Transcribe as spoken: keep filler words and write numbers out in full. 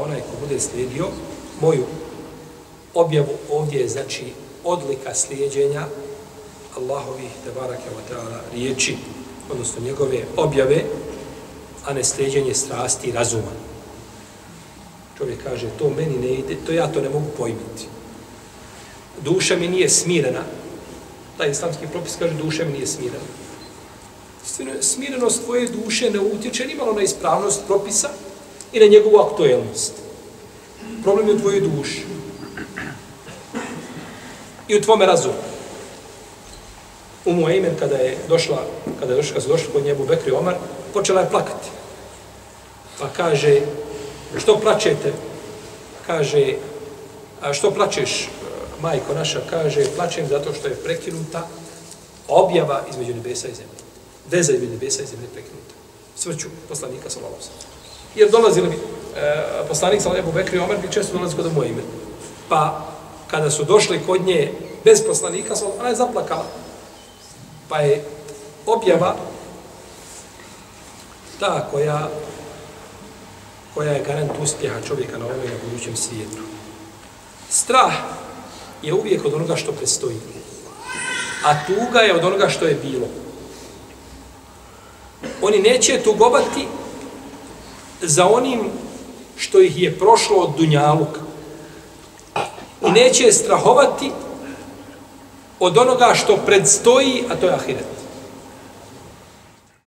onaj ko bude slijedio moju objavu, ovdje je znači odlika slijeđenja Allahovih tebaraka wa ta'ala riječi, odnosno njegove objave, a ne slijeđenje strasti i razuma. Čovjek kaže, to meni ne ide, to ja to ne mogu pojmiti. Duša mi nije smirena. Taj islamski propis kaže, duša mi nije smirena. Smirenost tvoje duše ne utječe ni malo na ispravnost propisa i na njegovu aktuelnost. Problem je u tvojoj duši. I u tvome razumu. Umu Ejmen, kada je došla, kada je došla, kada su došli kod njebu Bekri Omar, počela je plakati. Pa kaže, što plačete? Kaže, a što plačeš, majko naša? Kaže, plačem zato što je prekinuta objava između nebesa i zemlje. Veza između nebesa i zemlje je prekinuta. Smrću poslanika sallallahu alejhi ve sellem. Jer dolazili bi, e, poslanik sallallahu alejhi ve sellem, Omer bi često dolazi kod Umu Ejmen. Pa, kada su došli kod nje bez poslanika, ona je zaplakala. Pa je objava ta koja, koja je garant uspjeha čovjeka na ovom i na budućem svijetu. Strah je uvijek od onoga što predstoji, a tuga je od onoga što je bilo. Oni neće tugovati za onim što ih je prošlo od dunjaluka. I neće strahovati od onoga što predstoji, a to je ahiret.